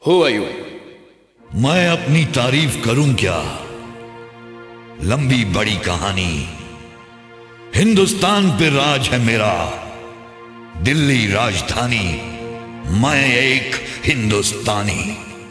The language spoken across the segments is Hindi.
Who are you? मैं अपनी तारीफ करूं क्या? लंबी बड़ी कहानी। हिंदुस्तान पे राज है मेरा, दिल्ली राजधानी। मैं एक हिंदुस्तानी।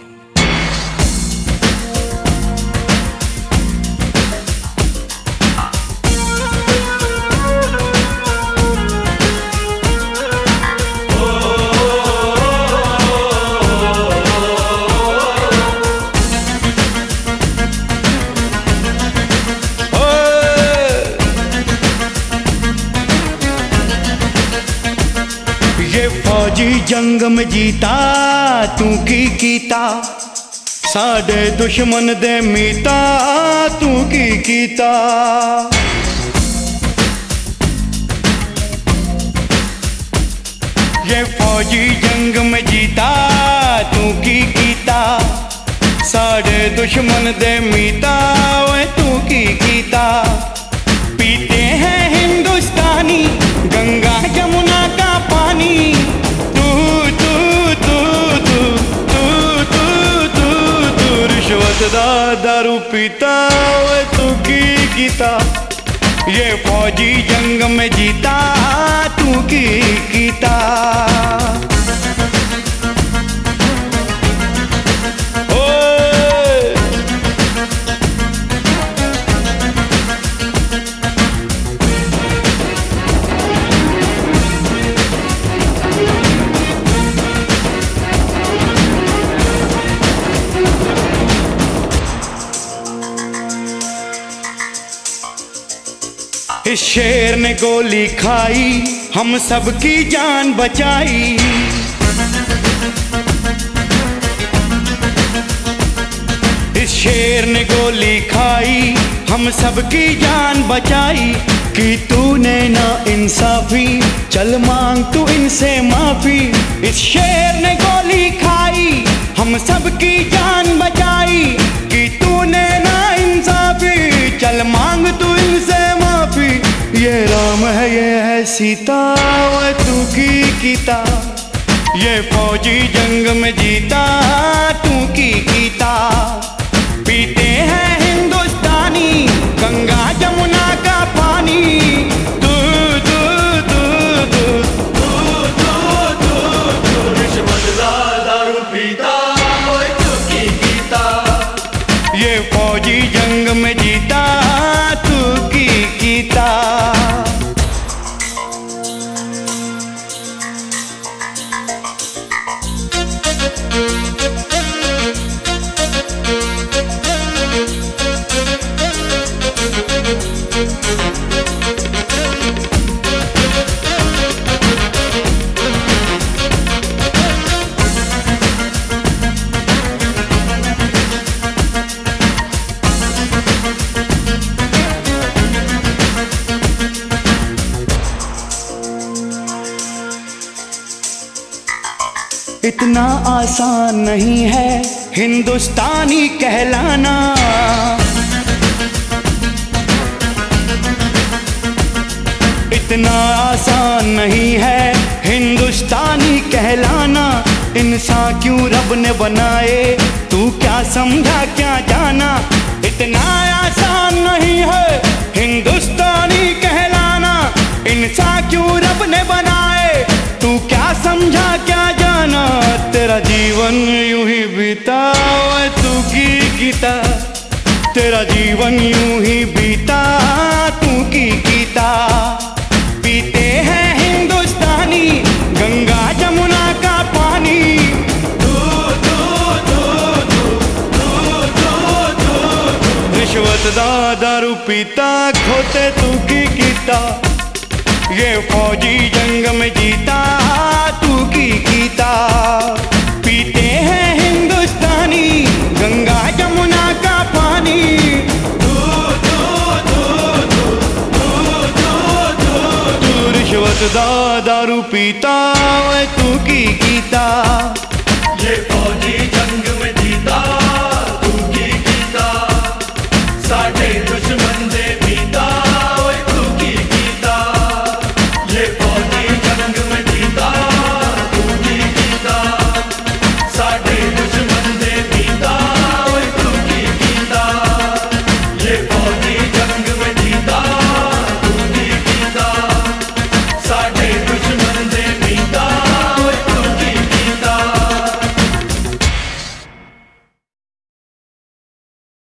ये फौजी जंग में जीता तू की कीता, साडे दुश्मन दे मीता तू की कीता। ये फौजी जंग में जीता तू की कीता, साडे दुश्मन दे मीता वे तू की कीता। पीते हैं हिंदुस्तानी गंगा जमुना का पानी, तू तू तू तू तू तू तू तू रिश्वत दा दारू पीता वे तू की कीता। ये फौजी जंग में जीता तू की कीता। इस शेर ने गोली खाई, हम सबकी जान बचाई। इस शेर ने गोली खाई, हम सबकी जान बचाई। कि तूने ना इंसाफी, चल मांग तू इनसे माफी। इस शेर ने गोली खाई, हम सबकी जान बचाई। कि तूने ना इंसाफी, चल मांग तू इनसे माफी। ये राम है ये है सीता वे तू की कीता। ये फौजी जंग में जीता तू की कीता। पीते हैं हिंदुस्तानी गंगा जमुना का पानी, तू तू तू तू तू तू तू रिश्वत दा दारू पीता वे तू की कीता। ये फौजी जंग में जीता तू की कीता। इतना आसान नहीं है हिंदुस्तानी कहलाना। इतना आसान नहीं है हिंदुस्तानी कहलाना। इंसान क्यों रब ने बनाए, तू क्या समझा क्या जाना। इतना आसान नहीं है हिंदुस्तानी कहलाना। इंसान क्यों रब ने बनाए, तू क्या समझा क्या जाना। तेरा जीवन यूं ही बीता वे तू की कीता। तेरा जीवन यूं ही बीता तू की कीता। पीते हैं हिंदुस्तानी गंगा जमुना का पानी, तू तू तू तू तू तू तू रिश्वत दा दारू पीता खोते तू की कीता। ये फौजी जंग में जीता तू की कीता। पीते हैं हिंदुस्तानी गंगा जमुना का पानी, तू तू तू तू तू तू तू तू रिश्वत दा दारू पीता वे तू की कीता। ये